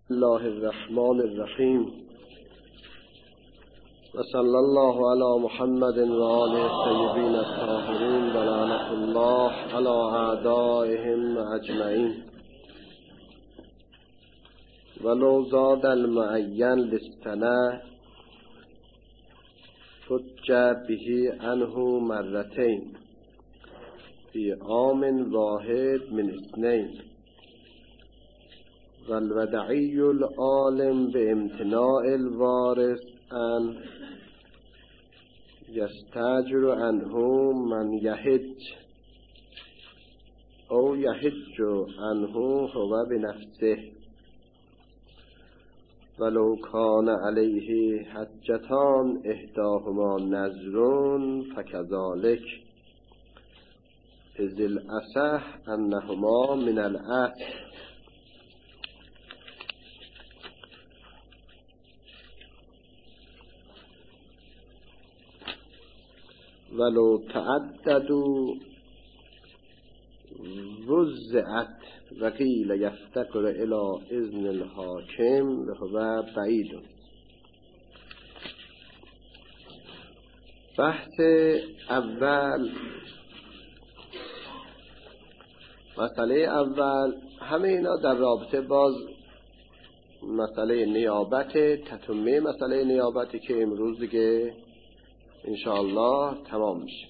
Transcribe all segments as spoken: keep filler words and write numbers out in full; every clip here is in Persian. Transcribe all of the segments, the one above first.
الله الرحمن الرحیم و صلی الله علی محمد و آله الطیبین الطاهرین و لعنة الله علی اعدائهم اجمعین. ولو زاد المعین للسنة حج به عنه مرتين فی عام واحد من اثنين. والودعی العالم به امتناع الوارث ان یستاجر عنه من یحج او یحج عنه هو بنفسه ولو کان علیه حجتان احداهما نذر فکذالک اذ الاصح انهما من الاصل. ولو تعددوا وزعت وقیل یفتقر الی اذن الحاکم و بعید. بحث اول، مسئله اول، همه اینا در رابطه باز مسئله نیابت، تتمه مسئله نیابتی که امروز دیگه انشاءالله تمام میشه.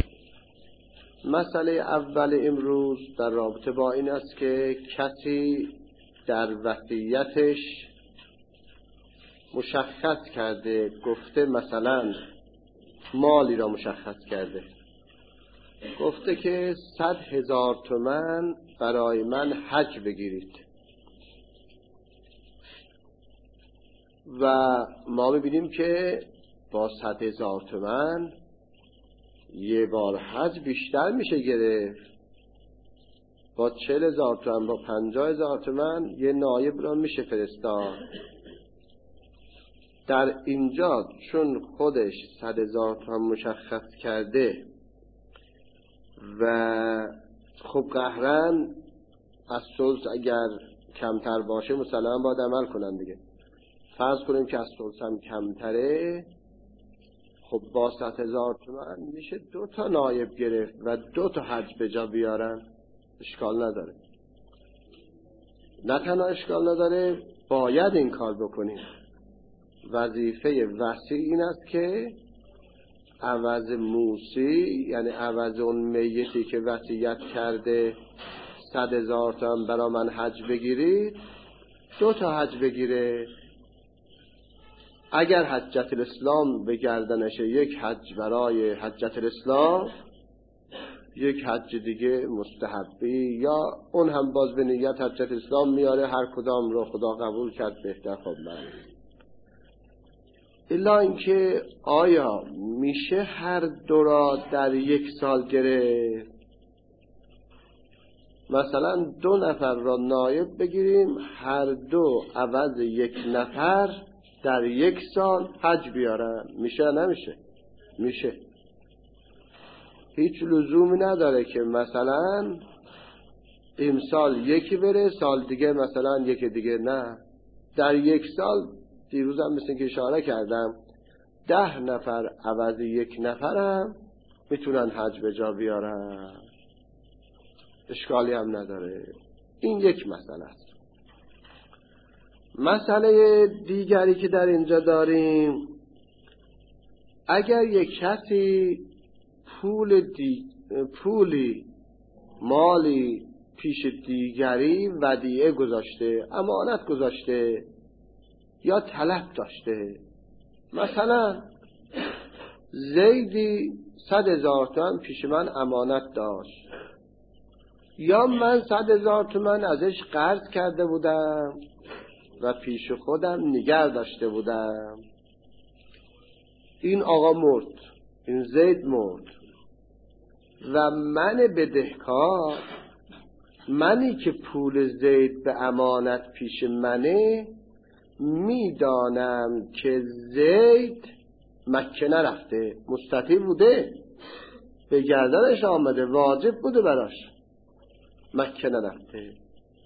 مسئله اول امروز در رابطه با این است که کسی در وصیتش مشخص کرده، گفته مثلا مالی را مشخص کرده، گفته که صد هزار تومن برای من حج بگیرید و ما میبینیم که با صد هزار تومن یه بار حج بیشتر میشه گرفت. با چل هزار تومن، با پنجاه هزار تومن یه نایب را میشه فرستاد. در اینجا چون خودش صد هزار تومن مشخص کرده و خب قهرن از ثلث اگر کمتر باشه مسلما باید عمل کنن دیگه. فرض کنیم که از ثلث هم کمتره، خب با صد هزار تومن میشه دو تا نایب گرفت و دو تا حج به جا بیارن، اشکال نداره. نه تنها اشکال نداره، باید این کار بکنیم. وظیفه وصی این است که عوض موصی، یعنی عوض اون میتی که وصیت کرده صد هزار تومن برا من حج بگیرید، دو تا حج بگیره. اگر حجت الاسلام به گردنشه، یک حج برای حجت الاسلام، یک حج دیگه مستحبی، یا اون هم باز به نیت حجت الاسلام میاره، هر کدام رو خدا قبول کرد بهتر. خب من الا اینکه آیا میشه هر دو را در یک سال گرفت؟ مثلا دو نفر را نایب بگیریم، هر دو عوض یک نفر در یک سال حج بیارن، میشه نمیشه؟ میشه. هیچ لزومی نداره که مثلا امسال یکی بره، سال دیگه مثلا یکی دیگه. نه، در یک سال. دیروزم مثل که اشاره کردم ده نفر عوض یک نفرم میتونن حج به جا بیارن، اشکالی هم نداره. این یک مسئله است. مسئله دیگری که در اینجا داریم، اگر یک کسی پول دی... پولی مالی پیش دیگری ودیعه گذاشته، امانت گذاشته یا طلب داشته، مثلا زیدی صد هزار تومن پیش من امانت داشت، یا من صد هزار تومن ازش قرض کرده بودم و پیش خودم نگه داشته بودم. این آقا مرد، این زید مرد و من بدهکار، منی که پول زید به امانت پیش منه، میدانم که زید مکه نرفته، مستطیع بوده، به گردنش آمده، واجب بوده براش، مکه نرفته.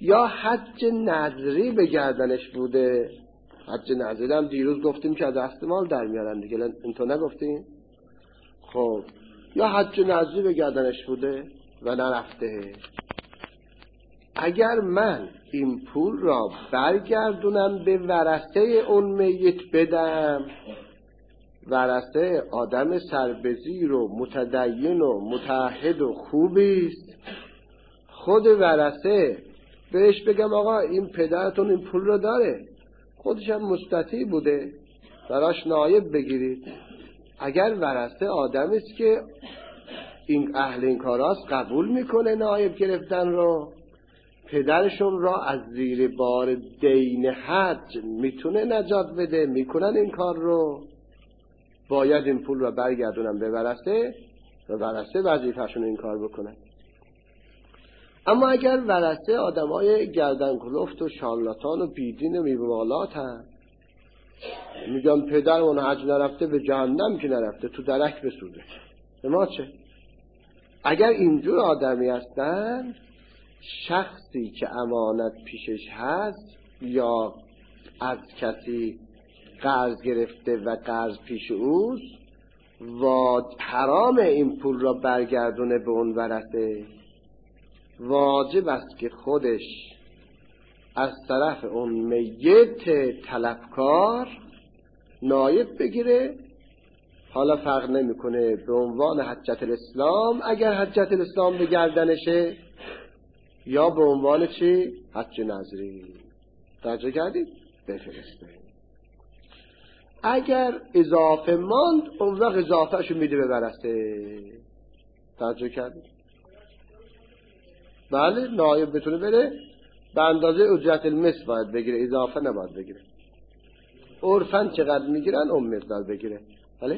یا حج نظری به گردنش بوده. حج نظری هم دیروز گفتیم که از دست مال در میارن دیگه، این تو نگفتیم؟ خب یا حج نظری به گردنش بوده و نرفته. اگر من این پول را برگردونم به ورثه اون میت بدم، ورثه آدم سربزیر و متدین و متعهد و خوبی است، خود ورثه بهش بگم آقا این پدرتون این پول رو داره، خودش هم مستطیع بوده، براش نایب بگیرید. اگر ورثه آدمی است که این اهل این کاراست، قبول میکنه نایب گرفتن رو، پدرشون را از زیر بار دین حج میتونه نجات بده، میکنن این کار رو، باید این پول را برگردونن به ورثه و ورثه وظیفه‌شون این کار بکنن. اما اگر ورثه آدمای گردن کلفت و شارلاتان و بیدین و میوه‌والات هم، میگم پدر اون حج نرفته به جهنم که نرفته، تو درک بسوزه، به ما چه؟ اگر اینجور آدمی هستن، شخصی که امانت پیشش هست یا از کسی قرض گرفته و قرض پیش اوست و حرام این پول را برگردونه به اون ورثه، واجب است که خودش از طرف اون میت طلبکار نایب بگیره. حالا فرق نمیکنه به عنوان حجت الاسلام اگر حجت الاسلام به گردنشه، یا به عنوان چی؟ حج نظری. توجه کردید؟ بفرسته. اگر اضافه ماند اون وقت اضافه شو میده به ورثه. توجه کردید؟ بله، نایب بتونه بره به اندازه اجرت المثل باید بگیره، اضافه نباید بگیره. عرفاً چقدر میگیرن اون مقدار بگیره. بله؟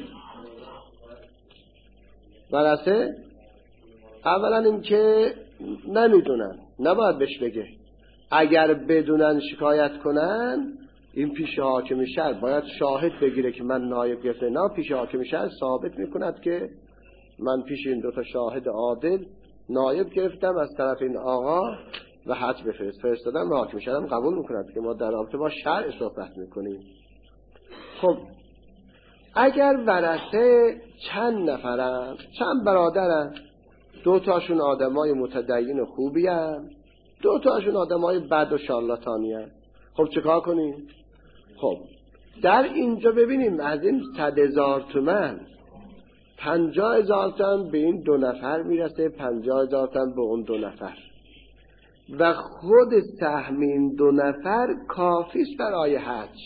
ورثه اولا این که نمیدونن، نباید بهش بگه. اگر بدونن شکایت کنن، این پیش حاکم شهر باید شاهد بگیره که من نایب گرفته. نه، پیش حاکم شهر ثابت میکند که من پیش این دوتا شاهد عادل نایب گرفتم از طرف این آقا و حج بفرست. فرستادم و حاکم شهر هم قبول میکند که ما در رابطه با شرع صحبت میکنیم. خب اگر ورثه چند نفرن، چند برادرن، دو تاشون آدمای متدین و خوبی هن، دو تاشون آدمای بد و شارلاتانی هن، خب چه کار کنیم؟ خب در اینجا ببینیم از این صد هزار تومن پنجاه هزار تومن به این دو نفر میرسه، پنجاه هزار تومن به اون دو نفر و خود سهم این دو نفر کافیست برای حج.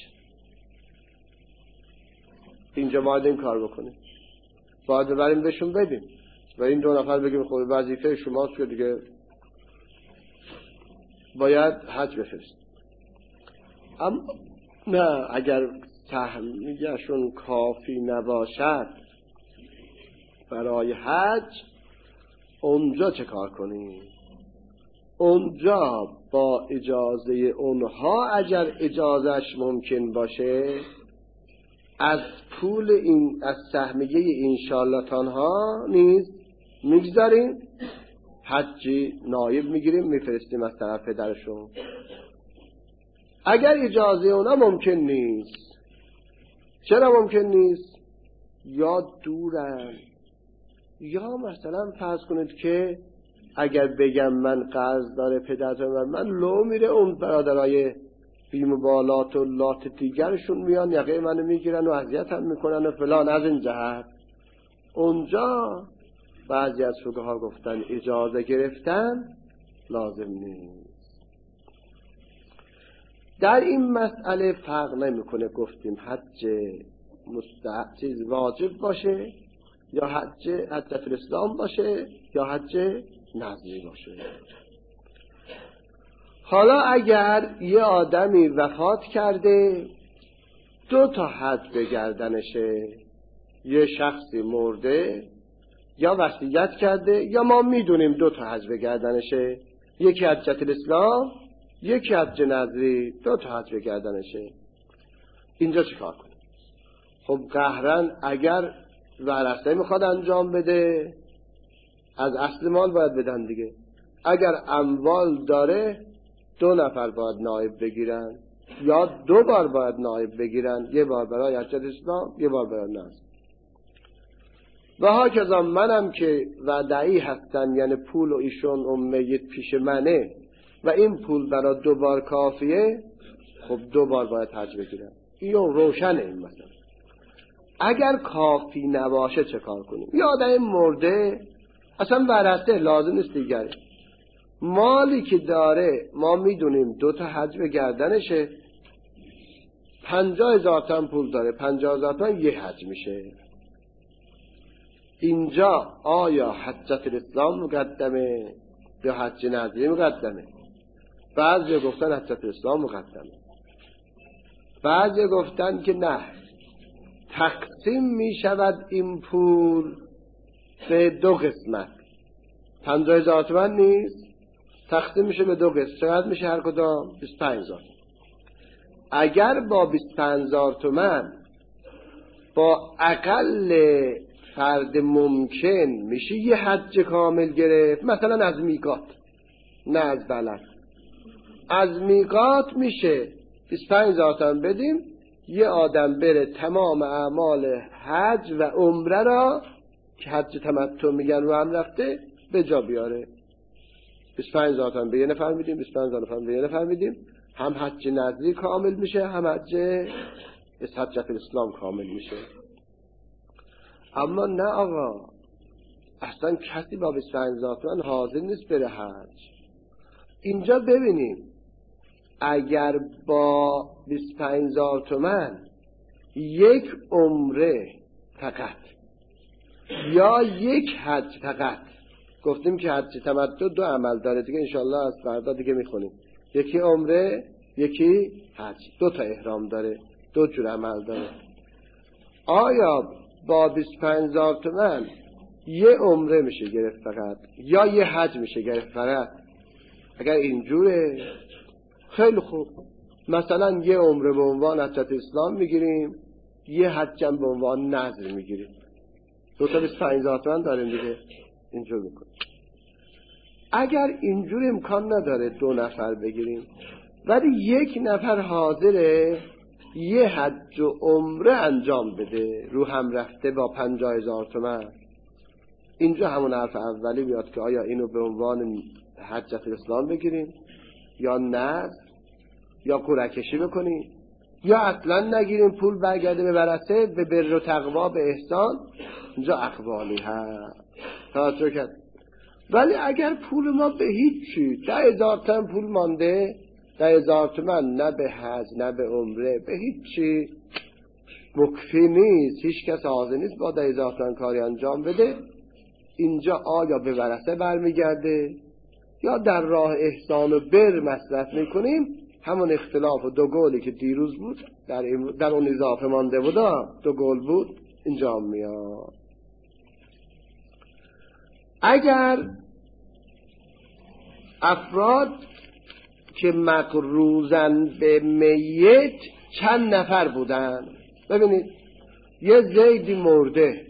اینجا باید این کار بکنیم، باید ببریم بهشون بدیم و این دو نفر بگیم خب وظیفه شماست که دیگه باید حج بفرست. اما نه، اگر سهمیه‌شون کافی نباشد برای حج، اونجا چه کار کنیم؟ اونجا با اجازه اونها اگر اجازهش ممکن باشه از پول این، از سهمیه این شارلاتان ها نیز میگذاریم، حجی نایب میگیریم میفرستیم از طرف پدرشون. اگر اجازه اونا ممکن نیست، چرا ممکن نیست؟ یا دورن، یا مثلا فرض کنید که اگر بگم من قرض داره پدرتون و من لو میره، اون برادرای بی‌مبالات و لات دیگرشون میان یقه منو میگیرن و اذیت هم میکنن و فلان. از این جهت اونجا بعضی از فقها گفتن اجازه گرفتن لازم نیست. در این مسئله فرق نمیکنه گفتیم حج مستحب چیز واجب باشه یا حج حجت الاسلام باشه یا حج نظری باشه. حالا اگر یه آدمی وفات کرده دو تا حج به گردنشه، یه شخصی مرده یا وصیت کرده یا ما میدونیم دو تا حج به گردنشه، یکی حجت الاسلام یکی حج نظری، دو تا حج به گردنشه، اینجا چه کار کنیم؟ خب قهرن اگر ورثه میخواد انجام بده از اصل مال باید بدن دیگه. اگر اموال داره دو نفر باید نایب بگیرن یا دو بار باید نایب بگیرن، یه بار برای حجت اسلام، یه بار برای ناز. و هاکذا منم که ودعی هستن، یعنی پول و ایشون امیت پیش منه و این پول برای دو بار کافیه، خب دو بار باید حج بگیرن. این روشنه. این مثلا اگر کافی نباشه چه کار کنیم؟ یه آدم مرده اصلا ورثه لازم نیست دیگره، مالی که داره ما میدونیم دو تا حج به گردنشه، پنجاه هزار تومان پول داره، پنجاه هزار تومان یه حج میشه. اینجا آیا حجت الاسلام مقدمه یا حج نظری مقدمه؟ بعضی گفتن حجت الاسلام مقدمه، بعضی گفتن که نه، تقسیم میشود این پول به دو قسمت. پنجاه هزار تومان نیست، تقسیم میشه به دو قسمت. چقدر میشه هر کدام؟ بیست و پنج هزار. اگر با بیست و پنج هزار تومان با اقل فرد ممکن میشه یه حج کامل گرفت، مثلا از میقات، نه از بلد، از میقات میشه بیست و پنج هزار تومان بدیم، یه آدم بره تمام اعمال حج و عمره را که حج تمتع میگن رو هم رفته به جا بیاره. بیست و پنج هزار تومان به یه نفر میدیم، بیست و پنج هزار تومان به یه نفر میدیم، هم حج نظری کامل میشه، هم حج حجت الاسلام کامل میشه. اما نه آقا، اصلا کسی با بیست و پنج هزار تومان حاضر نیست بره حج. اینجا ببینیم اگر با بیست و پنج هزار تومان یک عمره فقط یا یک حج فقط، گفتیم که حج تمتع دو عمل داره دیگه، انشالله از فردا دیگه میخونیم، یکی عمره یکی حج، دو تا احرام داره، دو جور عمل داره. آیا با بیست و پنج هزار تومان یه عمره میشه گرفت فقط یا یه حج میشه گرفت فقط؟ اگر اینجوره خیلی خوب، مثلا یه عمره به عنوان حجت اسلام میگیریم، یه حج هم به عنوان نذر میگیریم، دو تا بیست و پنج هزار تومان داریم دیگه، اینجور میکنیم. اگر اینجور امکان نداره دو نفر بگیریم ولی یک نفر حاضره یه حج و عمره انجام بده رو هم رفته با پنجاه هزار تومان، اینجا همون حرف اولی میاد که آیا اینو به عنوان حجت الاسلام بگیریم یا نه، یا قرعه کشی بکنیم یا اصلا نگیریم، پول برگرده به ورثه، به بر و تقوا، به احسان. اینجا اقوالی هست توجه کرد. ولی اگر پول ما به هیچی، ده هزار تومان پول مانده، ده هزار تومان نه به حج نه به عمره، به هیچی مکفی نیست، هیچ کس حاضر نیست با ده هزار تومان کاری انجام بده، اینجا آیا به ورثه برمیگرده یا در راه احسان و بر مصرف میکنیم؟ همون اختلاف و دو گولی که دیروز بود در, در اون اضافه مانده بود، دو گول بود، اینجا میاد. اگر افراد که مقروزن به میت چند نفر بودن، ببینید یه زیدی مرده،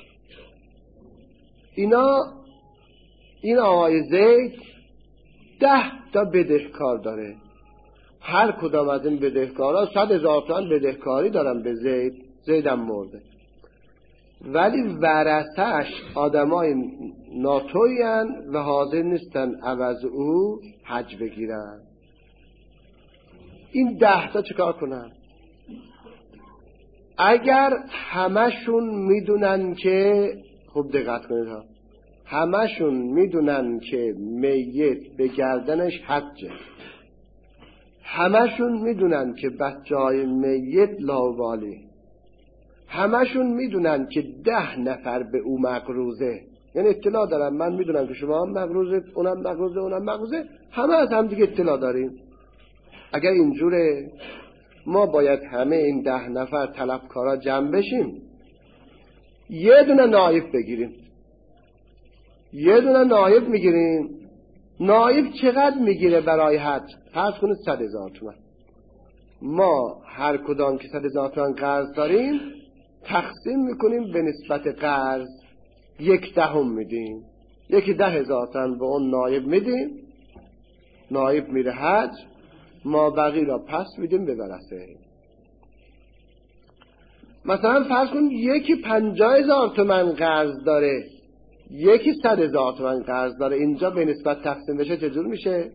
اینا این آقای زید ده تا بدهکار داره، هر کدام از این بدهکارا صد هزار تومان بدهکاری دارن به زید، زیدم مرده، ولی ورثه‌اش آدمای ناتویین و حاضر نیستن عوض او حج بگیرن. این ده تا چیکار کنن؟ اگر همشون میدونن که، خوب دقت کنید ها، همشون میدونن که میت به گردنش حجه، همشون میدونن که بچه‌های میت لاوالی، همشون میدونن که ده نفر به او مقروزه، یعنی اطلاع دارن، من میدونم که شما هم مقروزه، اونم مقروزه، اونم مقروزه، همه از هم دیگه اطلاع داریم. اگر اینجوره ما باید همه این ده نفر طلبکارا جمع بشیم، یه دونه نایب بگیریم، یه دونه نایب میگیریم. نایب چقدر میگیره برای حج؟ فرض کنید صد هزار تومان. ما هر کدام که صد هزار تومان قرض داریم تقسیم میکنیم به نسبت قرض، یک دهم میدیم، یکی ده هزار تومان به اون نایب میدیم، نایب میره حج، ما بقی را پس میدیم به ورثه. مثلا فرض کن یکی پنجاه هزار تومن قرض داره، یکی صد هزار تومن قرض داره، اینجا به نسبت تقسیم بشه چجور میشه؟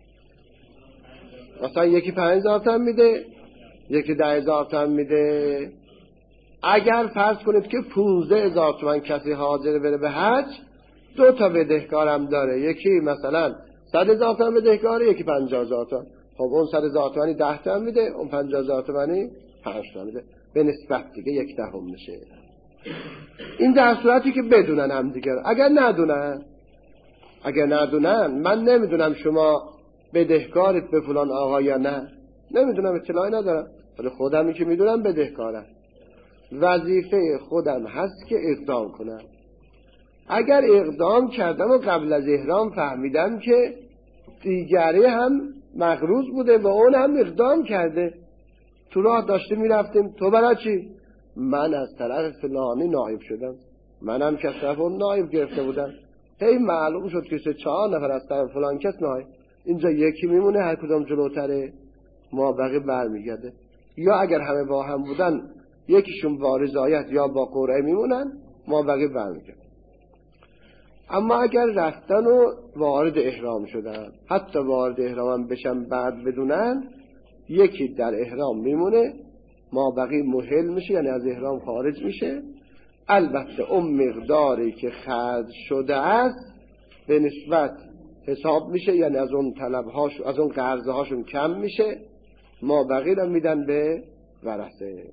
مثلا یکی پنج هزار تومن میده، یکی ده هزار تومن میده. اگر فرض کنید که پونزده هزار تومن کسی حاضر بره به حج، دو تا بدهکارم داره، یکی مثلا صد هزار تومن بدهکاره، یکی پنجاه هزار تومن. خب اون صد هزار تومنی ده تومن میده، اون پنجاه هزار تومنی پنج تومن میده، به نسبت دیگه یک دهم میشه. این در صورتی که بدونن هم دیگر. اگر ندونن اگر ندونن من نمیدونم شما بدهکارت به فلان آقا یا نه، نمیدونم، اطلاعی ندارم، ولی خودمی که میدونم بدهکارم، وظیفه خودم هست که اقدام کنم. اگر اقدام کردم و قبل از احرام فهمیدم که دیگری هم مغروض بوده و اون هم اقدام کرده، تو راه داشته میرفتیم، تو برای چی؟ من از طرف فلانی نایب شدم، منم که از طرف اون نایب گرفته بودم، هی معلوم شد که سه چهار نفر از طرف فلان کس نایب، اینجا یکی میمونه، هر کدام جلوتره، ما بقیه برمیگرده. یا اگر همه با هم بودن یکیشون وارث آید یا با قرعه میمونن، ما بقیه برمیگرده. اما اگر رفتن و وارد احرام شدن، حتی وارد احرام هم بشن بعد بدونن، یکی در احرام میمونه، ما بقیه محل میشه، یعنی از احرام خارج میشه. البته اون مقداری که خرج شده است به نسبت حساب میشه، یعنی از اون طلبهاش، از اون قرضه هاشون کم میشه، ما بقیه رو میدن به ورثه.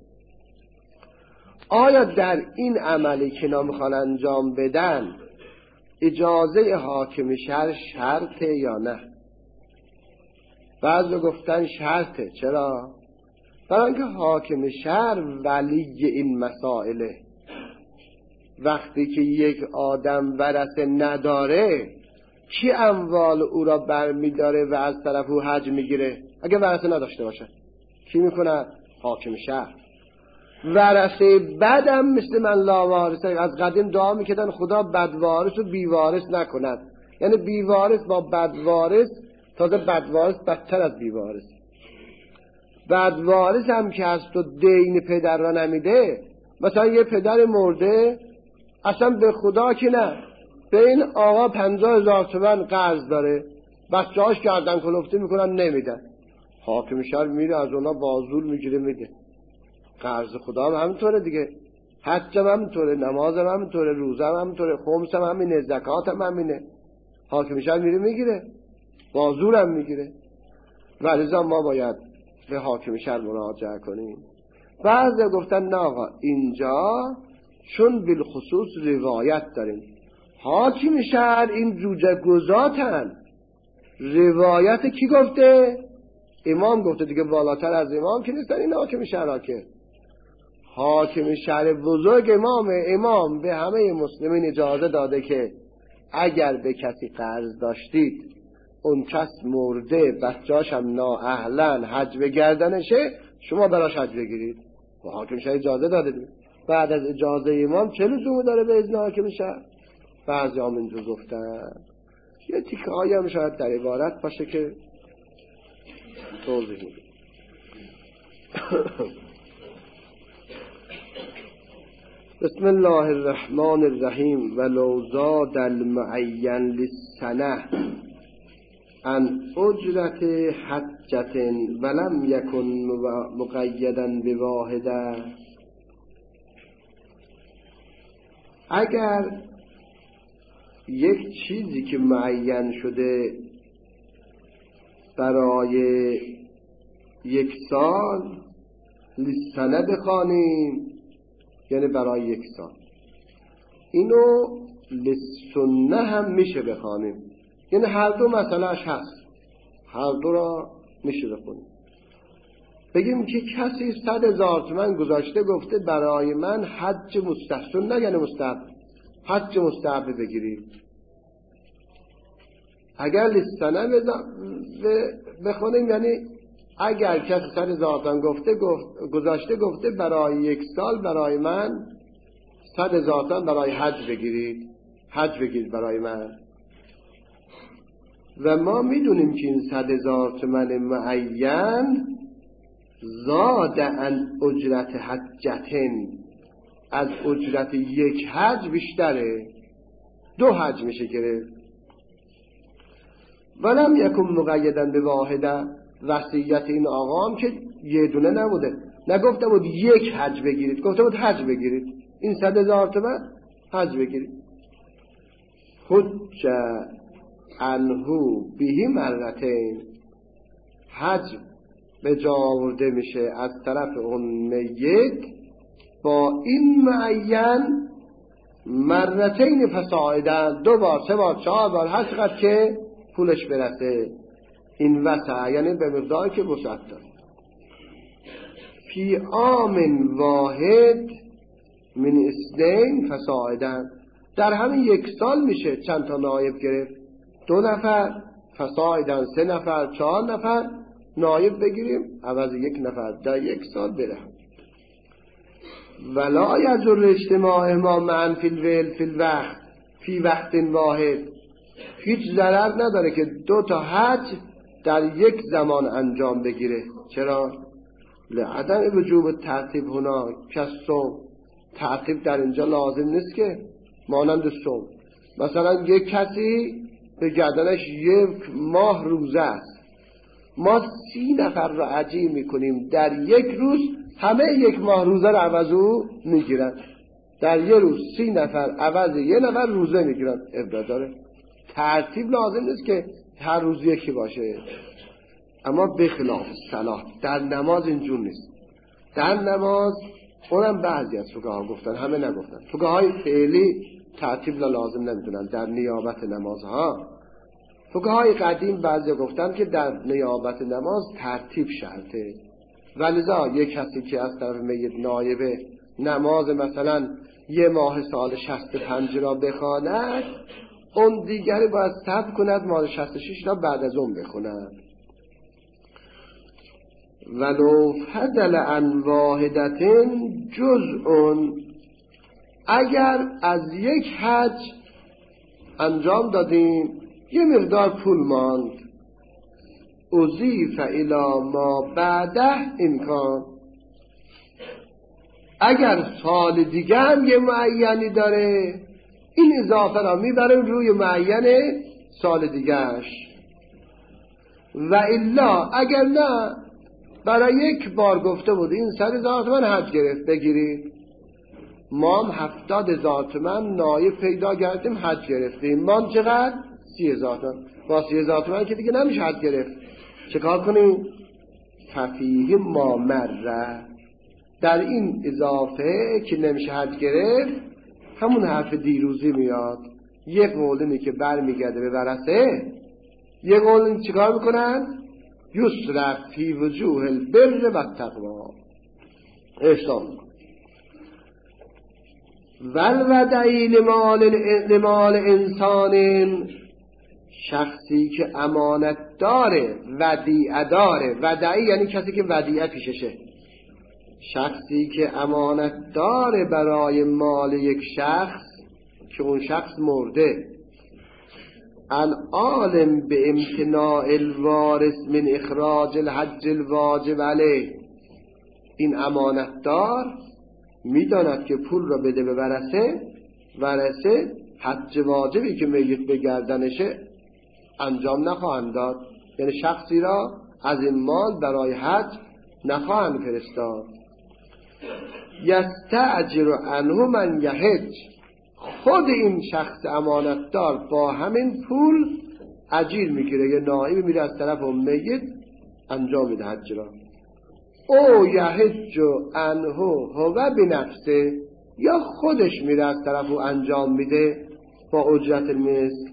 آیا در این عملی که نمیخوان انجام بدن اجازه حاکم شهر شرطه یا نه؟ بعضی گفتن شرطه. چرا؟ برای اینکه حاکم شهر ولی این مسائله. وقتی که یک آدم ورثه نداره، کی اموال او را برمیداره و از طرف او حج میگیره؟ اگه ورثه نداشته باشه کی میکنه؟ حاکم شهر. ورثه بدم مثل من لاوارثه، از قدیم دعا میکردن خدا بدوارث و بیوارث نکند، یعنی بیوارث با بدوارث، تازه بدوارث بدتر از بیوارث. بدوارث هم که هست و دین پدر را نمیده، مثلا یه پدر مرده اصلا به خدا که نه، به این آقا پنجاه هزار تومن قرض داره، بچه هاش گردن کلفتی میکنن نمیدن، حاکم شهر میره از اونا بازور میگیره میده. قرض خدا هم همینطوره دیگه، حج هم همینطوره، نماز هم همینطوره، روزه هم همینطوره، خمس هم همینه، زکات هم همینه، حاکم شهر میره میگیره، بازور هم میگیره. ولذا ما باید به حاکم شهر مراجعه کنیم. بعضی گفتن نه آقا، اینجا چون بالخصوص روایت داریم، حاکم شهر این جوجه گذاتن. روایت کی گفته؟ امام گفته دیگه، بالاتر از امام که نیستن این حاکم شهر. که حاکم شهر بزرگ امام امام به همه مسلمین اجازه داده که اگر به کسی قرض داشتید، اون کس مرده، بچه‌اش هم نااهلن، حج به گردنشه، شما براش حج بگیرید. و حاکم شهر اجازه داده دید. بعد از اجازه امام چه لزومی داره به اذن حاکم شهر؟ بعضی هم اینجور گفتن. یه تیکه هایی هم شاید در عبارت باشه که توضیح میده. بسم الله الرحمن الرحیم. ولو زاد المعین للسنه عن اجرت حجت ولم یکن مقیدا بواحده. اگر یک چیزی که معین شده برای یک سال لسنه بخوانیم، یعنی برای یک سال، اینو لسنه هم میشه بخوانیم، یعنی هر دو مسئلهش هست، هر دو را میشه بخونیم. بگیم که کسی صد هزار تومن گذاشته گفته برای من حج مستحسن، نه یعنی مستحب، حج مستحب بگیرید. اگر لسنه بخونیم یعنی اگر کسی صد هزار تومن گفته گذاشته گفته برای یک سال برای من صد هزار تومن برای حج بگیرید، حج بگیرید برای من. و ما میدونیم که این صد هزار تومن معین زاد عن اجرت حجتن، از اجرت یک حج بیشتره، دو حج میشه گرفت. ولم یکن مقیدا به واحده، وصیت این آقا هم که یه دونه نبوده، نگفته بود یک حج بگیرید، گفته بود حج بگیرید، این صد هزار تومن حج بگیرید. حج عنهو بهی مرتین، حج به جا آورده میشه از طرف اون میت با این معین مرتین فصاعدا، دو بار سه بار چهار بار هر چقدر که پولش برسه. این وسع یعنی به مقداری که وسعت داره. فی عام واحد من اثنین فصاعدا، در همین یک سال میشه چند تا نایب گرفت، دو نفر فصاعدا، سه نفر چهار نفر نایب بگیریم عوض یک نفر در یک سال بره. ولا یجر اجتماع ما معا فی الویل فی الوقت فی وقت واحد، هیچ ضرر نداره که دو تا حج در یک زمان انجام بگیره. چرا؟ لعدم وجوب ترتیب هنا کسو، ترتیب در اینجا لازم نیست که مانند صوم. مثلا یک کسی به گردنش یک ماه روزه است، ما سی نفر رو عجیب میکنیم در یک روز همه یک ماه روزه رو عوض او میگیرن، در یک روز سی نفر عوض یه نفر روزه میگیرن. ابدا داره، ترتیب لازم نیست که هر روز یکی باشه. اما بخلاف صلاح در نماز اینجور نیست. در نماز اونم بعضی از فقها گفتن، همه نگفتن، فقهای فعلی ترتیب لازم نمیدونن در نیابت نمازها. فقهای قدیم بعضی گفتن که در نیابت نماز ترتیب شرطه، ولذا یک کسی که از طرف میت نایبه نماز مثلا یه ماه سال شصت و پنج را بخواند، اون دیگری باید صبر کند ماه شصت و شش را بعد از اون بخواند. ولو فضل عن واحدتن جزء، اگر از یک حج انجام دادیم یه مقدار پول ماند، اضیف الی ما بعده امکان، اگر سال دیگه هم یه معینی داره این اضافه را میبریم روی معین سال دیگهش. و الا اگر نه، برای یک بار گفته بود این صد هزار تومن حج گرفت بگیرید، ما هم هفتاد هزار تومن نایب پیدا کردیم حج گرفتیم، ما هم چقدر؟ سی هزار تومن. با سی هزار تومن که دیگه نمیشه حج گرفت، چه کار کنیم؟ ففیه ما مره، در این اضافه که نمیشه حج گرفت همون حرف دیروزی میاد. یه قولنی که بر میگرده به ورثه، یه قولنی چیکار میکنن؟ یسرف فی وجوه البر و التقوا، احسان والودعی لمال لمال انسان، شخصی که امانت داره ودیعه داره، ودعی یعنی کسی که ودیعه پیششه، شخصی که امانت داره برای مال یک شخص که اون شخص مرده، ان عالم به امتناع الوارث من اخراج الحج الواجب علیه، این امانت دار میداند که پول را بده به ورثه، ورثه حج واجبی که میت به گردنشه انجام نخواهند داد، یعنی شخصی را از این مال برای حج نخواهند فرستاد. یستأجر عنه من یحج، خود این شخص امانتدار با همین پول اجیر میگیره، یه نائب میره از طرف اون میت انجام میده حج را. او یحج عنه هو بنفسه، یا خودش میره از طرف او انجام میده با اجرت مثل.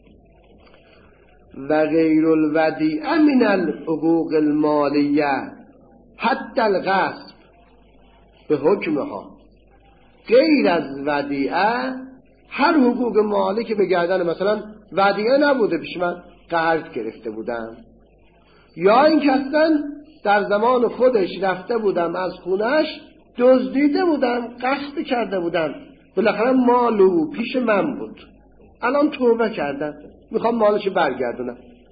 و غیر الودیعه من الحقوق المالیه حتی الغصب به حکمها، غیر از ودیعه هر حقوق مالی که به گردن، مثلا ودیعه نبوده پیش من قرض گرفته بودم، یا این که اصلا در زمان خودش رفته بودم از خونش دزدیده بودم، غصب کرده بودم، بالاخره مال او پیش من بود، الان توبه کردم میخوام مالش برگردونم،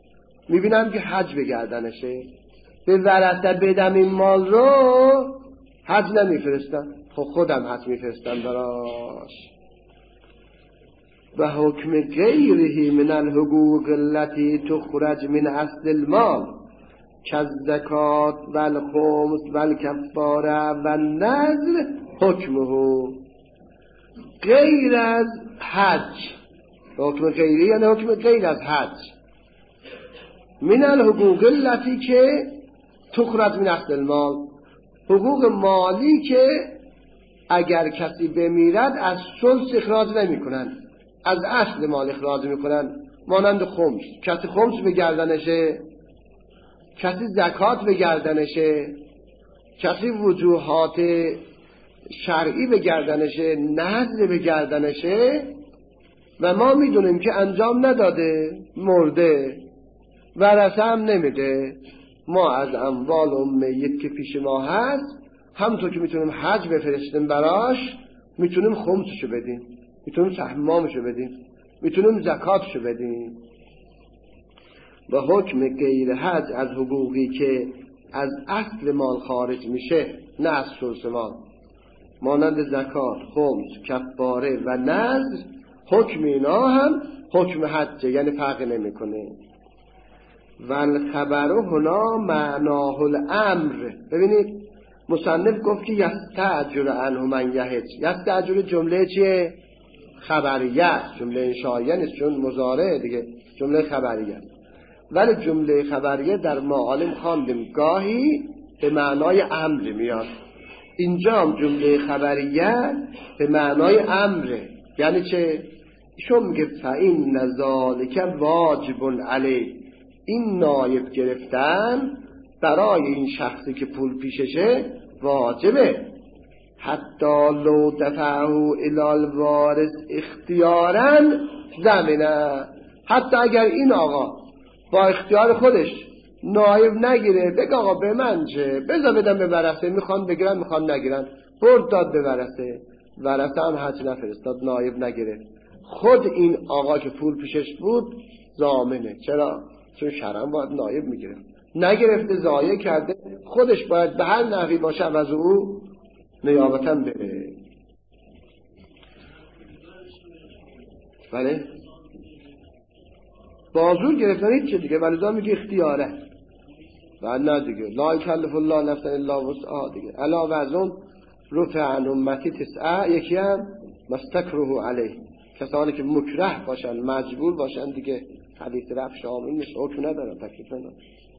میبینم که حج به گردنشه، به ورثه بدم این مال رو حج نمیفرستم، خب خودم حج میفرستم براش. و حکم غیره من الحقوق التي تخرج من اصل المال كالزکات و الخمس و الکفاره و النذر حکمه. غیر از حج، حکم غیری یعنی حکم غیر از حج، من الحقوق التي که تخرج من اصل المال، حقوق مالی که اگر کسی بمیرد از ثلث اخراج نمی کنن، از اصل مال اخراج می کنن. مانند خمس، کسی خمس به گردنشه، کسی زکات به گردنشه، کسی وجوهات شرعی به گردنشه، نذر به گردنشه و ما میدونیم که انجام نداده، مرده، ورثه هم نمیده، ما از اموال اون میت که پیش ما هست همونطور که میتونیم حج بفرستیم براش، میتونیم خمسشو بدیم، میتونیم سهم مامشو بدیم، میتونیم زکاتشو بدیم. و حکم غیر حج از حقوقی که از اصل مال خارج میشه، نه از ثلث مال، مانند زکات، خمس، کفاره و نذر، حکم اینا هم حکم حج، یعنی فرق نمیکنه. و الخبر هنا معناه الامر. ببینید مصنف گفت که یستعجل عنه من یحج. یستعجل جمله چیه؟ خبریه است، جمله انشائیه نیست، چون مضارع دیگه، جمله خبریه است. ولی جمله خبریه در معالم خواندیم گاهی به معنای امر میاد، اینجا هم جمله خبریه به معنای امره. یعنی چه؟ ایشون میگه فإن ذلک واجب علیه، این نایب گرفتن برای این شخصی که پول پیششه واجبه. حتی لو دفعه الی الوارث اختیارا زمینه، حتی اگر این آقا با اختیار خودش نایب نگیره، بگه آقا به من چه، بذار بدم به ورثه، میخوان بگیرن میخوان نگیرن، برد داد به ورثه، ورثه هم حج نفرستاد، نایب نگیره، خود این آقا که پول پیشش بود ضامنه. چرا؟ چون شرعاً باید نایب میگیره، نگرفته ضایع کرده، خودش باید به هر نحوی باشه از او نیابتاً بره. بله بازور گرفتن هیچ چه دیگه، ولی دا میگه اختیاره و نه دیگه، لا یکلف الله نفسا الا وسعها دیگه. علاوه از اون رفع عن امتی تسعه، یکی هم مستکره علیه، کسانی که مکره باشن، مجبور باشن دیگه، حدیث رفع شامل نیست، حکم ندارن، تکلیف ندارن.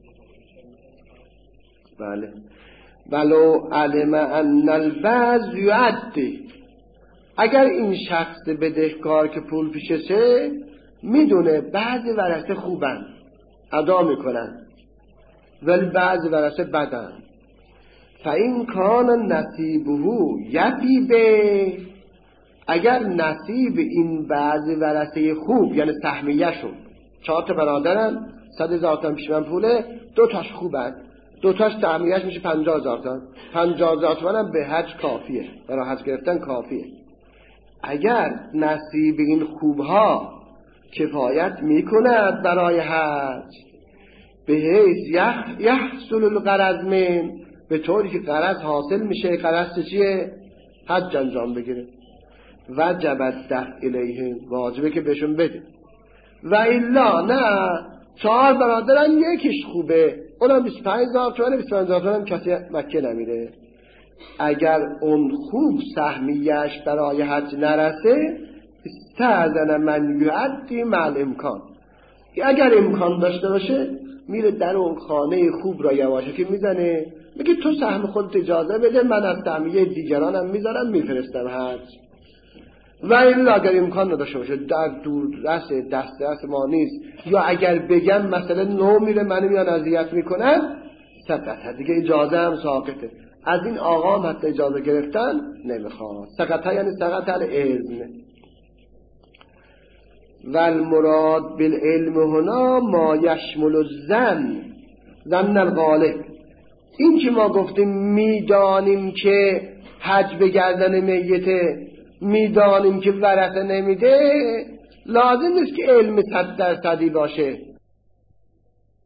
بله ولو علم ان البعض یعدی، اگر این شخص بدهکار که پول پیششه میدونه بعضی ورثه خوبن، ادا میکنن، ولی بعضی ورثه بدن، فإن کان نصیبه یفی به، اگر نصیب این بعضی ورثه خوب یعنی سهمیه شون، چهار تا برادرن، صد هزار تا پیش من پوله، دو تاش خوبن، دو تاش سهمیهش میشه پنجاه هزار تا، پنجاه هزار تا هم به حج کافیه، برای حج گرفتن کافیه. اگر نصیب این خوبها کفایت میکند برای حج، به حیث یحصل الغرض من، به طوری که غرض حاصل میشه، غرض چیه؟ حج انجام بگیره، وجب دفع الیه، واجبه که بهشون بده. و الا نه، چهار برادرن یکیش خوبه، اونم بیست و پنج هزار تومنه، بیست و پنج هزار تومن کسی مکه نمیره. اگر اون خوب سهمیش برای حج نرسه، استأذن من یعدی مع الامکان، اگر امکان داشته باشه میره در اون خانه خوب را یواشکی میزنه، میگه تو سهم خودت اجازه بده، من از سهمیه دیگرانم میذارم میفرستم حج. و این اگر امکان نداشته باشه، در دور دست دست دست ما نیست، یا اگر بگم مثلا نو میره منو میان اذیت میکنن، سقطه دیگه، اجازه هم ساقطه. از این آقا هم حتی اجازه گرفتن نمیخواد. سقطه یعنی سقطه الاذن. و المراد بالعلم هنا ما یشمل الظن، ظن الغالب. این که ما گفتیم میدانیم که حج به گردن میته، میدانیم که ورثه نمیده، لازم نیست که علم صد درصدی باشه.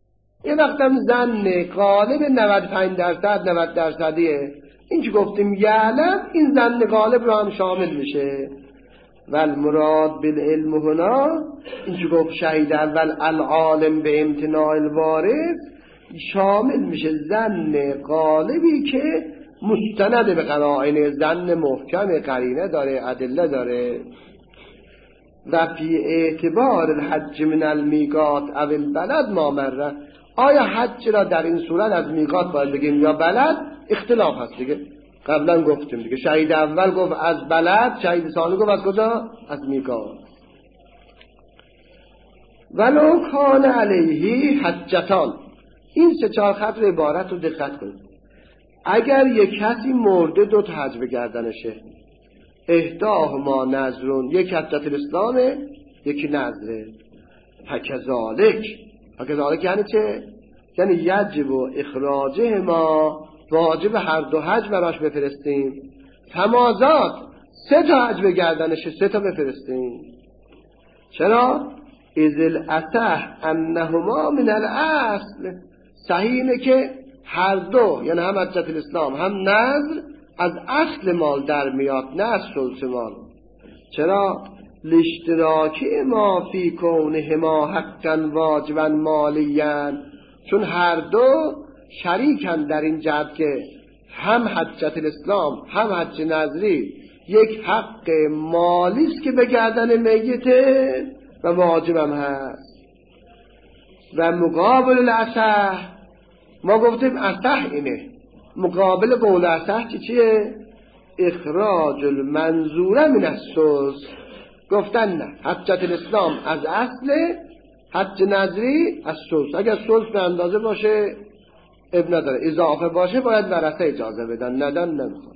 یه وقتم زن غالب نود و پنج درصد نود درصدیه، این که گفتیم یعلم این زن غالب رو هم شامل میشه. و المراد بالعلم هنا، این که گفت شهید اول العالم به امتناع الوارث، شامل میشه زن غالبی که مستند به قرائن، زن محکم قرینه داره، ادله داره. و فی اعتبار الحج من المیقات او البلد ما مره، آیا حج را در این صورت از میقات باید بگیم یا بلد؟ اختلاف هست دیگه، قبلا گفتیم دیگه. شهید اول گفت از بلد، شهید ثانی گفت از کجا؟ از میقات. ولو کان علیه حجتان، این سه چهار خط عبارت رو دقت کنید. اگر یک کسی مرده دو تا حج به گردنشه، احداهما نذرون، یک حجت الاسلامه یکی نذره، فکذالک، فکذالک یعنی چه؟ یعنی یجب و اخراجه ما، واجب هر دو حج براش بفرستیم. تمازات، سه تا حج به گردنشه سه تا بفرستیم. چرا؟ اذ الاصح انهما من الاصل، صحیح اینه که هر دو، یعنی هم حجت الاسلام هم نذر، از اصل مال در میاد، نه از ثلث مال. چرا؟ لاشتراک ما فی کونهما حقا واجبا مالیا، چون هر دو شریکن در این جهت که هم حجت الاسلام هم حج نذری یک حق مالی است که به گردن میته و واجبم هست. و مقابل الاصح، ما گفتیم اصح اینه، مقابل قول اصح که چیه؟ اخراج المنظوره من الثلث. گفتن نه، حجت الاسلام از اصل، حج نذری از ثلث. اگر ثلث به اندازه باشه اب نداره، اضافه باشه باید ورثه اجازه بدن، ندن نمیخواد.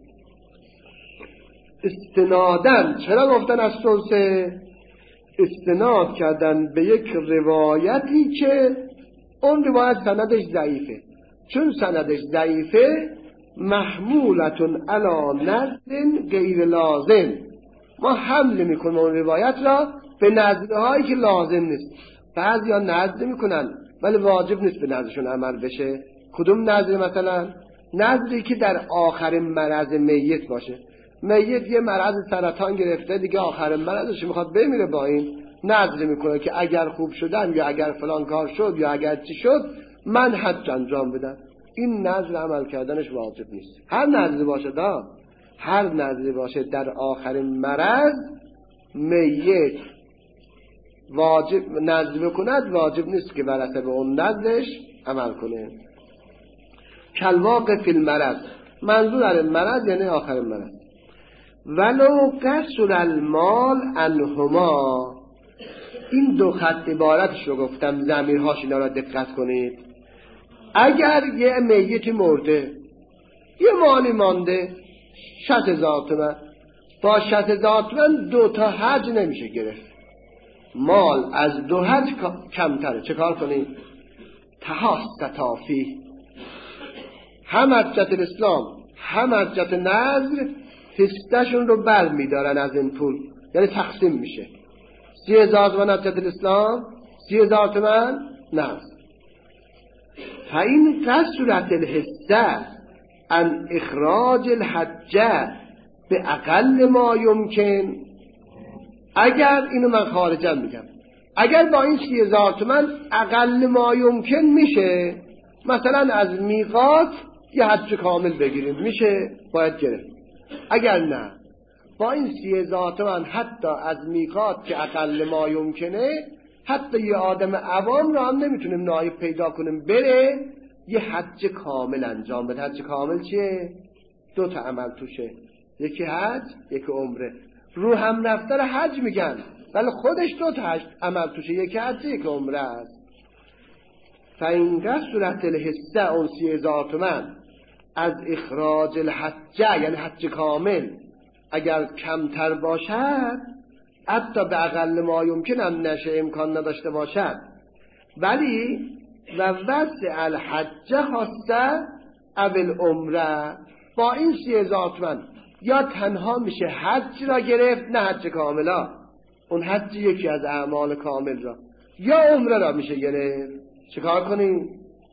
استنادن، چرا گفتن از ثلث؟ استناد کردن به یک روایتی که اون روایت سندش ضعیفه. چون سندش ضعیفه محمولتون علی نذر غیر لازم، ما حمل میکنیم اون روایت را به نذرهایی که لازم نیست. بعضی ها نذر میکنن ولی واجب نیست به نذرشون عمل بشه. کدوم نذر؟ مثلا نذری که در آخر مرض میت باشه، میت یه مرض سرطان گرفته دیگه، آخر مرضش میخواد بمیره، با این نذر میکنه که اگر خوب شدم یا اگر فلان کار شد یا اگر چی شد من حج انجام بدم. این نذر عمل کردنش واجب نیست. هر نذری باشه دا هر نذری باشه در آخر مرض میت واجب نذر بکند، واجب نیست که ورثه به اون نذرش عمل کنه. کلواقع فی المرض، منظور در مرض یعنی آخر مرض. ولو قصر المال انهما، این دو خط عبارتش رو گفتم، ضمیرهاش اینا را دقت کنید. اگر یه میتی مرده، یه مالی مانده شصت هزار تومن، با شصت هزار تومن دو تا حج نمیشه گرفت، مال از دو حج کمتره، چه کار کنید؟ تحاستا فیه، هم حجت الاسلام هم حجت نذر حصه‌شون رو بر میدارن از این پول، یعنی تقسیم میشه. سی هزار تومن حجت الاسلام، سی هزار تومن نذر. فاین قصرت الحصه ان اخراج الحجه به اقل ما یمکن، اگر اینو من خارجا میگم، اگر با این سی هزار تومن اقل ما یمکن میشه، مثلا از میقات یه حج کامل بگیریم میشه، باید گرفت. اگر نه با این سی هزار تومن حتی از میقات که اقل ما یمکنه، حتی یه آدم عوام رو هم نمیتونیم نایب پیدا کنیم بره یه حج کامل انجام بده. حج کامل چیه؟ دو تا عمل توشه، یکی حج یکی عمره. رو هم رفتن حج میگن ولی خودش دو تا حج عمل توشه، یکی حج یکی عمره است. فاین صورت الحصه اون سی هزار تومن از اخراج الحجه، یعنی حج کامل، اگر کمتر باشد، حتی به اقل ما یمکن هم نشه، امکان نداشته باشد، ولی و وسع الحجه خواسته اول عمره، با این سی هزار تومن یا تنها میشه حج را گرفت، نه حج کاملا، اون حج یکی از اعمال کامل را، یا عمره را میشه گرفت. چه کار کنیم؟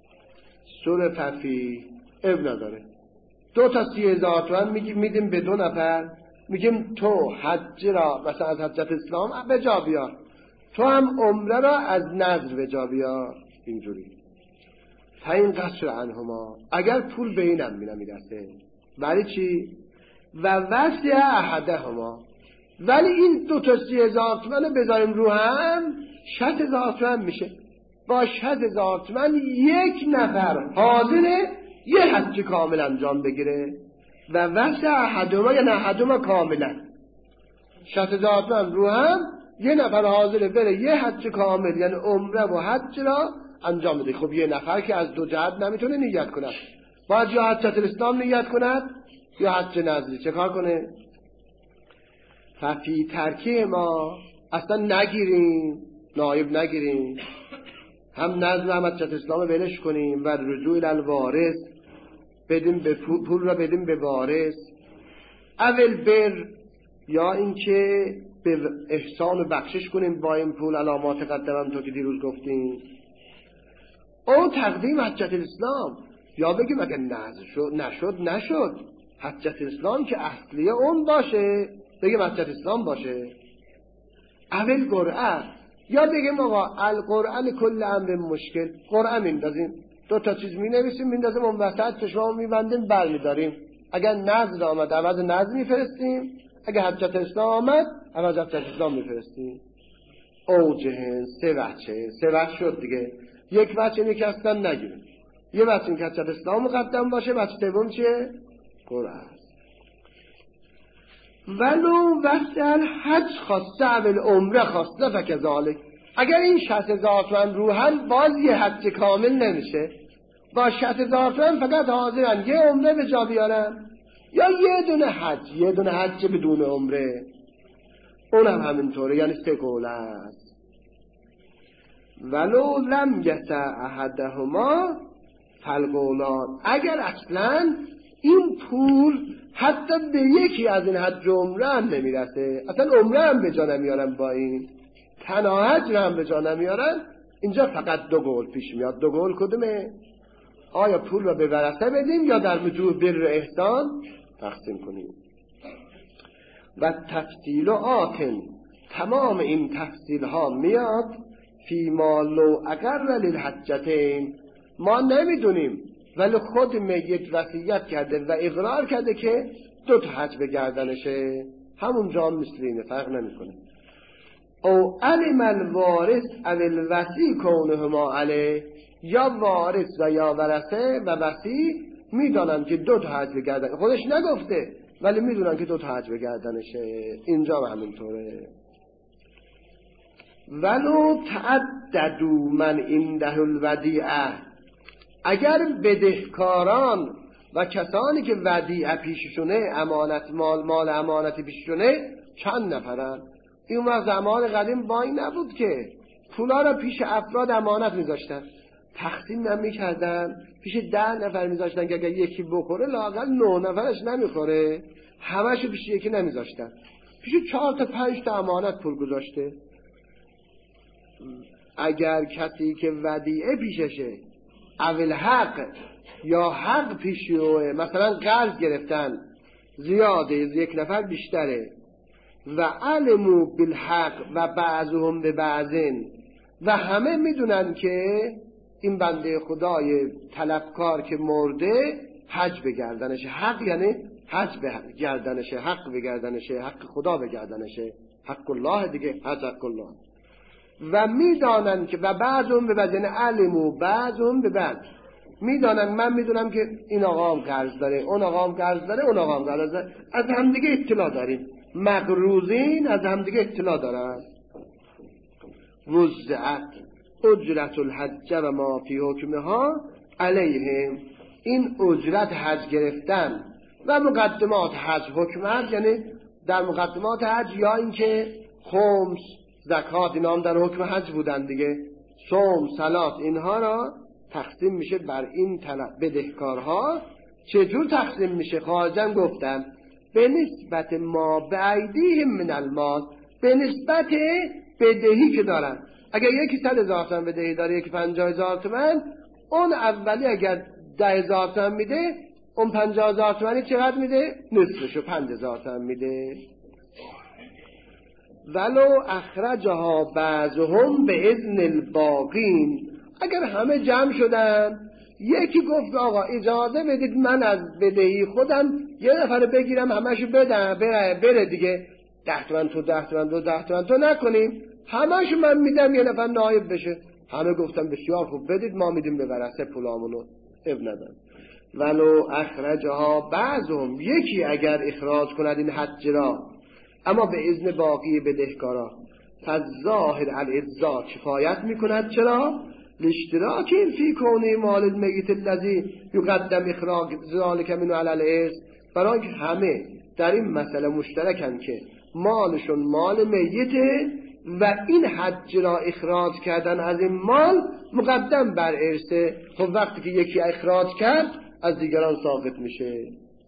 سور ففی اب نداره. دو تا سی هزار تومن میگیم میدیم به دو نفر، میگیم تو حج را مثلا از حجت اسلام به جا بیار، تو هم عمره را از نذر به جا بیار. اینجوری تا این قصر عنهما، اگر پول به اینم می نمیرسه. ولی چی؟ و وسع احدهما، ولی این دو تا سی هزار تومن رو بذاریم رو هم شصت هزار تومن میشه. با شصت هزار تومن یک نفر حاضره یه حج کامل انجام بگیره. و وسع احدهما یعنی احدهما کاملا، شصت هزار تومن رو هم یه نفر حاضره بره یه حج کامل یعنی عمره و حج را انجام بده. خب یه نفر که از دو جهت نمیتونه نیت کنه، باید یا حجت الاسلام نیت کند یا حج نذری. چه کار کنه؟ ففی ترکه ما، اصلا نگیریم، نایب نگیریم، هم نذر هم حجت اسلام ولش کنیم و رجوع الوارث بدیم به پول, پول را بدیم به وارث. اول بر، یا اینکه به احسان و بخشش کنیم با این پول، علامات قدمم تو که دیروز گفتیم. او تقدیم حجت الاسلام، یا بگیم اگر نذر شد نشد نشد، حجت الاسلام که اصلیه اون باشه بگیم حجت اسلام باشه. اول قرآن، یا بگیم آقا القرآن کل امر مشکل، قرآن میندازیم دو تا چیز می نویسیم میندازیم اون وسط، چشمامو میبندیم برمیداریم. اگر نذر آمد عوض نذر میفرستیم، اگر حجت اسلام آمد عوض حجت اسلام میفرستیم. اوجهن سه وجه، سه وجه شد دیگه. یک وجه اینه که اصلا نگیریم، یه وجه این که حجت اسلام مقدم باشه، وجه دوم چیه؟ قرآن. ولو وقت الحج خواسته اول عمره خواسته فکذالک، اگر این شصت هزار تومن رو هم باز یه حج کامل نمیشه، با شصت هزار تومن فقط حاضرن یه عمره به جا بیارن یا یه دونه حج، یه دونه حج بدون عمره، اونم همینطوره، یعنی سه قوله است. ولو لم یسع احدهما فالقولان، اگر اصلا این پول حتی به یکی از این حج و عمره هم نمیرسه، اصلا عمره هم به جا نمیارن، با این تنها حج هم به جا نمیارن، اینجا فقط دو قول پیش میاد. دو قول کدومه؟ آیا پول رو به ورثه بدیم یا در وجوه بر احسان تقسیم کنیم؟ و تفصیل و آتن، تمام این تفصیل ها میاد فی ما لو اقر للحجتین، ما نمیدونیم ولی خود میت وصیت کرده و اقرار کرده که دو تا حج به گردنشه، همون جا مثل اینه، فرق نمیکنه. او علم الوارث او الوصی کونهما علیه، یا وارث و یا ورثه و وصی میدانن که دو تا حج به گردن، خودش نگفته ولی میدونن که دو تا حج به گردنشه. اینجا همینطوره. ولو تعددوا من عنده الودیعه، اگر بدهکاران و کسانی که ودیعه پیششونه، امانت مال مال امانت پیششونه چند نفرن، این وقت زمان قدیم با این نبود که پولا را پیش افراد امانت میذاشتن، تقسیم نمیکردن، پیش ده نفر میذاشتن که اگر یکی بخوره لااقل نه نفرش نمیخوره، همشو پیش یکی نمیذاشتن، پیش چهار تا پنج تا امانت پول گذاشته. اگر کسی که ودیعه پیششه اول حق یا حق پیشیوه، مثلا قرض گرفتن زیاده، یک نفر بیشتره، و علمو بالحق و بعضهم به بعضن، و همه میدونن که این بنده خدای طلبکار که مرده حج به گردنشه، حق یعنی حج به گردنشه، حق به گردنشه، حق خدا به گردنشه، حق الله دیگه، حج حق الله. و میدانن که و بعضهم به بعضن، علمو بعضهم به بعض، میدانن من میدونم که این آقا هم قرض داره، اون آقا هم قرض داره، اون آقا هم قرض داره، از همدیگه اطلاع داریم، مقروضین از همدیگه اطلاع دارن. وزعت اجرت الحج و ما فی حکمها علیهم، این اجرت حج گرفتن و مقدمات حج حکمت، یعنی در مقدمات حج یا اینکه خمس زکات اینا هم در حکم حج بودن دیگه، صوم صلات اینها را تقسیم میشه بر این بدهکارها. چجور تقسیم میشه؟ خارجن گفتن به نسبت ما به ایدیهم من المال، به نسبت بدهی که دارن. اگر یکی صد هزار تومن بدهی داره، یکی پنجاه هزار تومن، اون اولی اگر ده هزار تومن میده، اون پنجاه هزار تومنی چقدر میده؟ نصفشو پنج هزار تومن میده. ولو اخرجها بعضهم به اذن الباقین، اگر همه جمع شدن یکی گفت آقا اجازه بدید من از بدهی خودم یه نفر بگیرم همشو بدم بره, بره دیگه، ده تومن تو ده تومن تو ده تومن تو نکنیم، همشو من میدم یه نفر نایب بشه. همه گفتم بسیار خوب بدید ما میدیم به ورثه پولامونو، اب ندن. ولو اخرجها بعضهم، یکی اگر اخراج کند این حج را اما به اذن باقی بدهکارا، فالظاهر الاجزاء کفایت میکند. چرا؟ لاشتراک فی کونه مال المیت الذی یقدم اخراج ذلک منه علی الارث، برای که همه در این مسئله مشترکن که مالشون مال میته و این حج را اخراج کردن از این مال مقدم بر ارثه. خب وقتی که یکی اخراج کرد از دیگران ساقط میشه.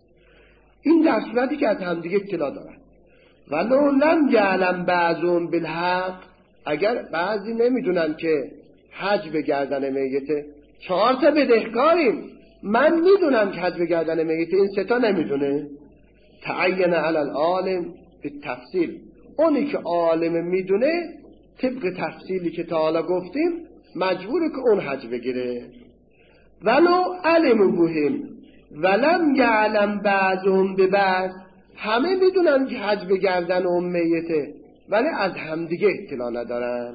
این در صورتی که از همدیگه اطلاع دارن. ولو لم یعلم بعضهم بالحق، اگر بعضی نمیدونن که حج به گردن میته، چهار تا بدهکاریم، من میدونم که حج به گردن میته، این سه تا نمیدونه، تعین علی العالم بالتفصیل، اونی که عالم میدونه طبق تفصیلی که تا حالا گفتیم مجبوره که اون حج بگیره. ولو علم بهم ولم یعلم بعضهم ببعض، همه میدونن که حج به گردن اون میته ولی از همدیگه اطلاع ندارن.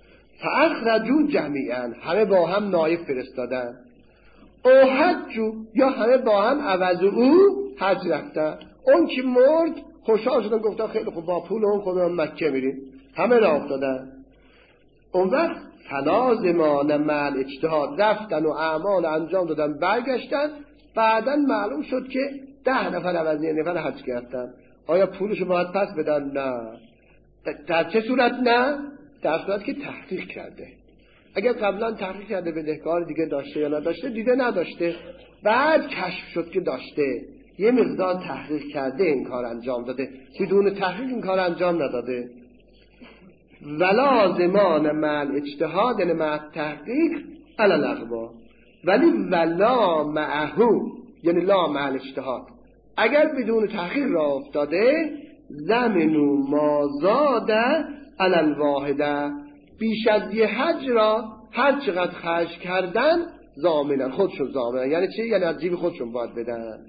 فاخرجوا جمیعا، همه با هم نایب فرستادن. او حجو، یا همه با هم عوض او حج رفتن. اون که مرد خوشحال شدن، گفتن خیلی خوب با پول اون خودمون مکه میریم، همه راه افتادن. اون وقت فلازمان مع اجتهاد، رفتن و اعمال انجام دادن برگشتن، بعدن معلوم شد که ده نفر عوض یه نفر حج کردن. آیا پولشو باید پس بدن؟ نه. در چه صورت نه؟ در صورت که تحقیق کرده. اگر قبلا تحقیق کرده بدهکار دیگه داشته یا نداشته، دیده نداشته، بعد کشف شد که داشته، یه مقدار تحقیق کرده این کار انجام داده، بدون تحقیق این کار انجام نداده. ولازمان مع اجتهاد مع تحقیق علی الاغوا، ولی ولا معهو، یعنی لا مع اجتهاد، اگر بدون تحقیق را افتاده، زمنو ما زاده علی الواحده، بیش از یه حج را هر چقدر خرج کردن ضامنن، خودشون ضامنن. یعنی چی؟ یعنی از جیب خودشون باید بدن.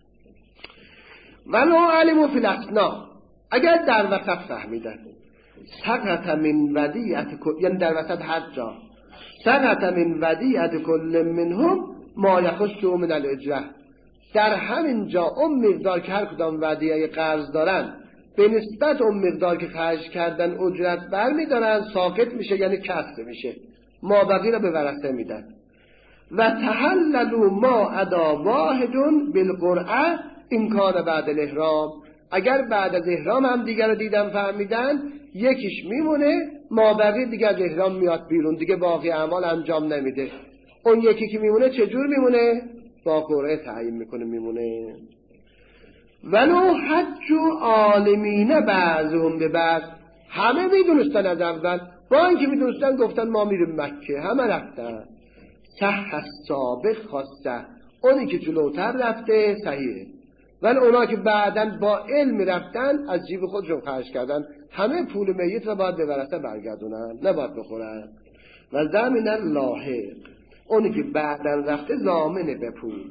ولو علموا فی الاثنا، اگر در وسط فهمیدن، سقط من ودیعت، یعنی در وسط حج را سقط من ودیعت کل منهم ما یخص من الاجره، در همین جا اون مقدار که هر کدام ودیعه قرض دارن به نسبت اون مقدار که خرج کردن اجرت برمی دارن، ساقط میشه، یعنی کسر میشه، ما بقی را به ورثه میدن. و تحللوا ما ادا واحدون بالقرعه این کار بعد الاحرام، اگر بعد از احرام هم دیگر رو دیدن فهمیدن، یکیش میمونه، ما بقی دیگه از احرام میاد بیرون، دیگه باقی اعمال انجام نمیده. اون یکی که میمونه چجور میمونه؟ با قرعه تعیین میکنه میمونه. ولو حج عالمین بعضهم به بعض، همه میدونستن از اول، با اینکه میدونستن گفتن ما میریم مکه، همه رفتن. صح السابق خاصه، اونی که جلوتر رفته صحیحه، ولی اونا که بعدن با علم رفتن از جیب خودشون خرج کردن، همه پول میت را باید به ورثه برگردونن، نباید بخورن. و ضامن اللاحق، اونی که بعدن رفته ضامنه به پول.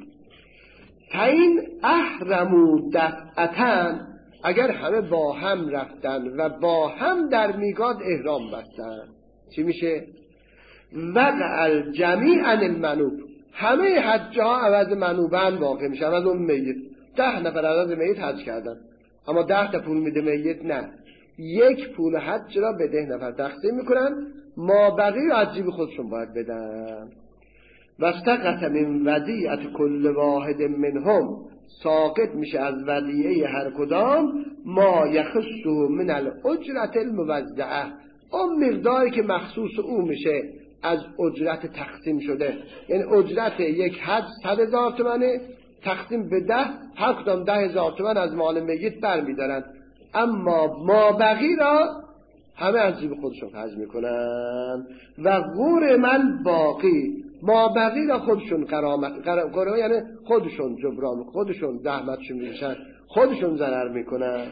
فین احرموا دفعتن، اگر همه با هم رفتن و با هم در میقات احرام بستن، چی میشه؟ وقع الجمیع عن المنوب، همه حجها عوض منوبن واقع میشه، عوض اون میت. ده نفر عوض میت حج کردن، اما ده تا پول میده میت نه، یک پول حج را به ده نفر تقسیم میکنن، ما بقیه را از جیب خودشون باید بدن. و سقط من ودیعت کل واحد منهم، ساقط میشه از ودیعه هر کدام، ما یخصه من الاجرت الموزعه، اون مقداری که مخصوص او میشه از اجرت تقسیم شده. یعنی اجرت یک حج صد هزار تومنه، تقسیم به ده، هر کدام ده هزار تومن از مال میت برمیدارن، اما ما بقی را همه از جیب خودشون خرج میکنن. و غور من باقی، ما بقیه خودشون قرامت قرامت یعنی خودشون جبران، خودشون زحمتشون میکشن، خودشون ضرر میکنن.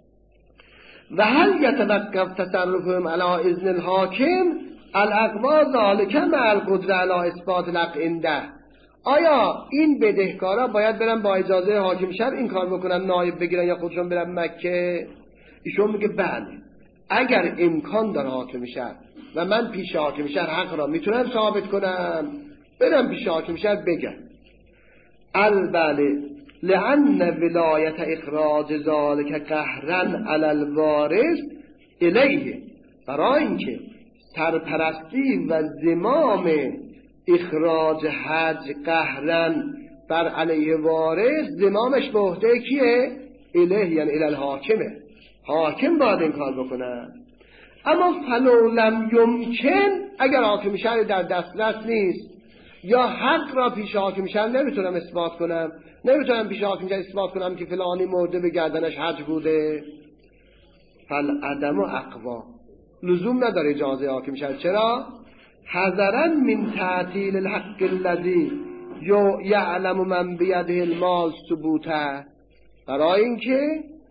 و هل یتوقف تصرفهم علی اذن الحاکم الاقوا ذلک مع القدره علی اثبات الحق عنده. آیا این بدهکارا باید برن با اجازه حاکم شهر این کار بکنن، نایب بگیرن یا خودشون برن مکه؟ ایشون میگه بله، اگر امکان داره حاکم شهر و من پیش حاکم شهر حق را میتونم ثابت کنم، برم پیش حاکم شهر بگم. البته لأن ولایت اخراج ذلك قهرا علی الوارث الیه، برای اینکه سرپرستی و زمام اخراج حج قهرا بر علیه وارث، زمامش به عهده کیه؟ الیه، یعنی الی الحاکمه، حاکم باید این کار بکنه. اما فلو لم یمکن، اگر حاکم شهر در دسترس نیست یا حق را پیش حاکم شهر نمیتونم اثبات کنم، نمیتونم پیش حاکم شهر اثبات کنم که فلانی مرده به گردنش حج بوده، فالعدم اقوا، لزوم نداره اجازه حاکم شهر. چرا؟ حذرا من تعطیل الحق الذی یعلم من بیده المال ثبوته، برای اینکه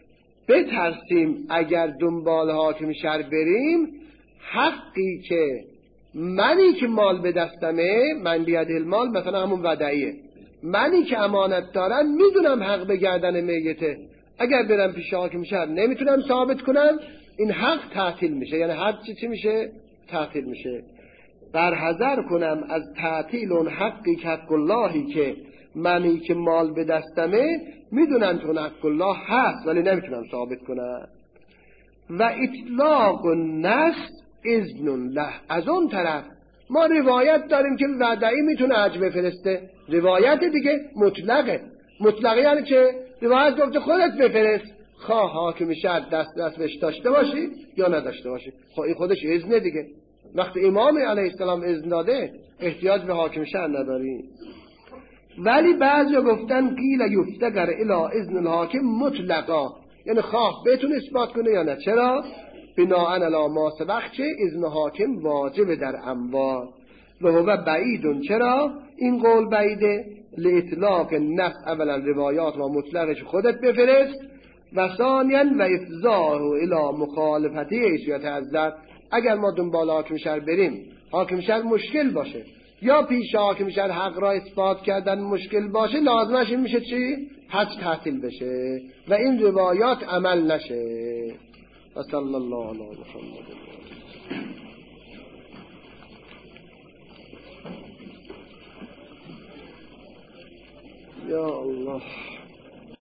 بترسیم اگر دنبال حاکم شهر بریم، حقی که منی که مال به دستمه، من بیده المال مثلا همون ودعیه، منی که امانت دارم میدونم حق به گردن میته، اگر برم پیش حاکم شهر نمیتونم ثابت کنم، این حق تعطیل میشه، یعنی حق چی چی میشه؟ تعطیل میشه. برحذر کنم از تعطیل اون حقی که حق اللهی که منی که مال به دستمه میدونم که اون حق الله هست ولی نمیتونم ثابت کنم. و اطلاق النص اذن الله، از اون طرف ما روایت داریم که ودعی میتونه حج بفرسته، روایت دیگه مطلقه. مطلقه یعنی که روایت گفته خودت بفرست، خواه حاکم شهر دست دست بهش داشته باشی یا نداشته باشی، خب این خودش اذنه دیگه. وقتی امام علیه السلام اذن داده احتیاج به حاکم شهر نداری. ولی بعضیا گفتن قیل یفتقر الی اذن الحاکم مطلقا، یعنی خواه بتونه اثبات کنه یا نه. چرا؟ بناء علی ما سبق چه اذن حاکم واجب در اموال و هو بعیدون. چرا این قول بعیده؟ لاطلاق نص، اولا روایات و مطلقش خودت بفرست، و ثانیا و افضاح الی مخالفتی ایشیت حضرت. اگر ما دنبال حاکم شهر بریم حاکم شهر مشکل باشه یا پیش حاکم شهر حق را اثبات کردن مشکل باشه، لازمش این میشه چی؟ حج تعطیل بشه و این روایات عمل نشه. و صلی الله علی محمد. یا الله.